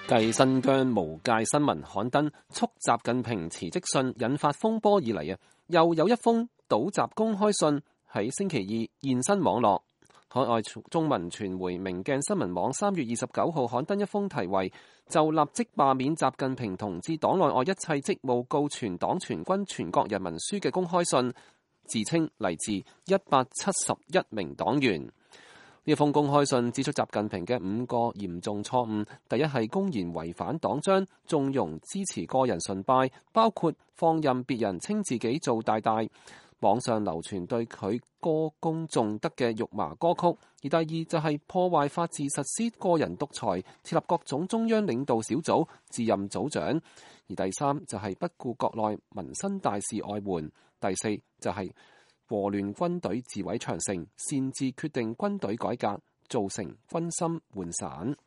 繼新疆無界新聞刊登促習近平辭職信引發風波以嚟，又有一封倒習公開信喺星期二現身網絡。海外中文傳媒明鏡新聞網3月29號刊登一封題為就立即罷免習近平同志黨內外一切職務告全黨全軍全國人民書嘅公開信，自稱嚟自171名黨員。呢封公開信指出習近平嘅5個嚴重錯誤，第一係公然違反黨章，縱容支持個人崇拜，包括放任別人稱自己做大大，網上流傳對佢歌功頌德嘅辱罵歌曲；而第二就係破壞法治，實施個人獨裁，設立各種中央領導小組，自任組長；而第三就係不顧國內民生大事外援；第四就係禍亂軍隊自毀長城，擅自決定軍隊改革，造成軍心渙散。